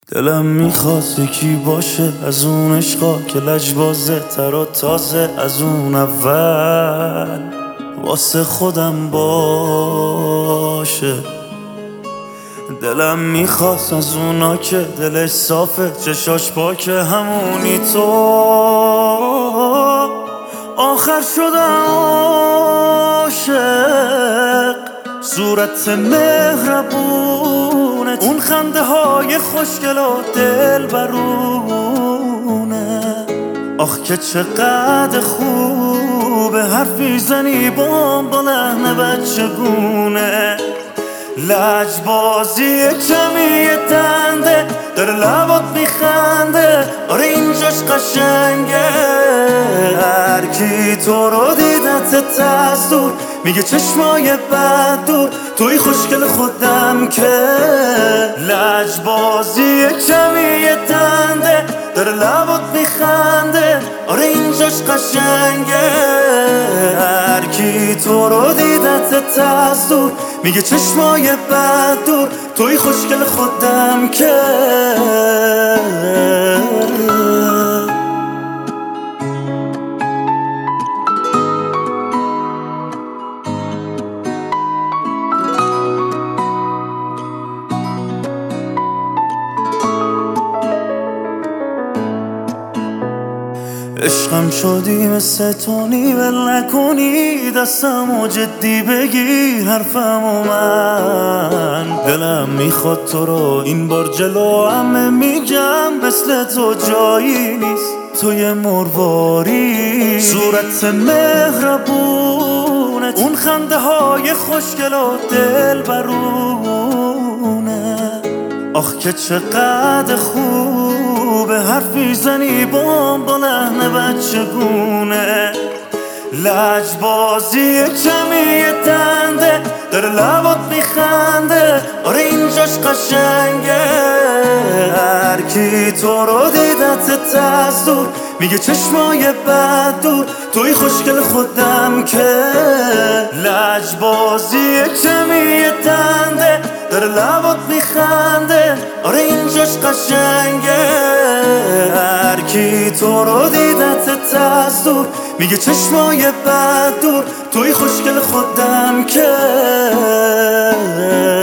دلم میخواست یکی باشه از اون عشقا که لجبازه تر و تازه از اون اول واسه خودم باشه. دلم میخواست از اونا که دلش صافه چشاش پاکه همونی تو آخر شدم عاشق. صورت مهربونت اون خنده های خوشگل و دل برونه، آخ که چقدر خوبه حرفی زنی با لحن بچگونه. لجبازی کمی دنده داره لبات میخنده، آره اینجاش قشنگه. هرکی تو رو دیدت از دور میگه چشمای بد دور، توی خوشگل خودم که. لجبازی کمی دنده داره لبات میخنده، آره اینجاش قشنگه. هرکی تو رو دیدت از دور میگه چشمای بد دور، توی خوشگل خودم که. عشقم شدی مثل تونی ول نکنی دستمو جدی بگیر حرفمو من. دلم میخواد تو رو این بار جلو همه میگم مثل تو جایی نیست، توی مرواری. صورت مهربونت اون خنده های خوشگل و دل برونه، آخ که چقدر خوبه حرفی زنی با لحن بچگونه. لجبازی کمی دنده داره لبات میخنده، آره اینجاش قشنگه. هرکی تو رو دیدت از دور میگه چشمای بد دور، توی خوشگل خودم که. لجبازی کمی دنده داره لبات میخنده، آره اینجاش قشنگه. هرکی تو رو دیدت از دور میگه چشمای بد دور، توی خوشگل خودم که.